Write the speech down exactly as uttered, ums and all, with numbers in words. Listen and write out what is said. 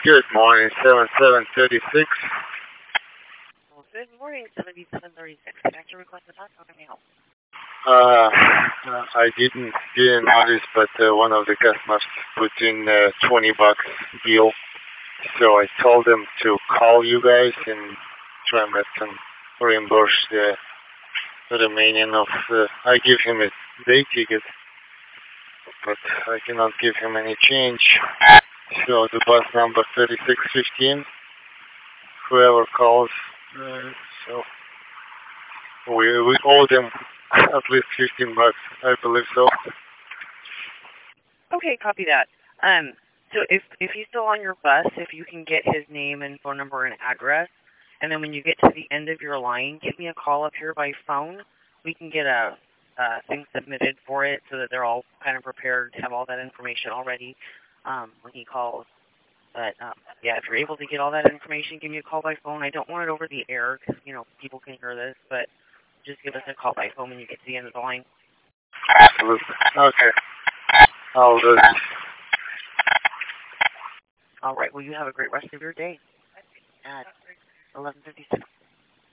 Good morning, seven seven thirty-six. Well, good morning, seventy-seven thirty-six. Can I request a talk? How can I help? Uh, uh, I didn't didn't notice, but uh, one of the customers put in a twenty bucks deal, so I told them to call you guys and try and get some reimburse the remaining of. Uh, I give him a day ticket, but I cannot give him any change. So the bus number thirty-six fifteen. Whoever calls, uh, so we we owe them at least fifteen bucks. I believe so. Okay, copy that. Um, so if if he's still on your bus, if you can get his name and phone number and address, and then when you get to the end of your line, give me a call up here by phone. We can get a, a thing submitted for it so that they're all kind of prepared to have all that information already um, when he calls. But, um, yeah, if you're able to get all that information, give me a call by phone. I don't want it over the air because, you know, people can hear this, but just give us a call by phone when you get to the end of the line. Absolutely. Okay. I'll do that. All right. Well, you have a great rest of your day at eleven fifty-six.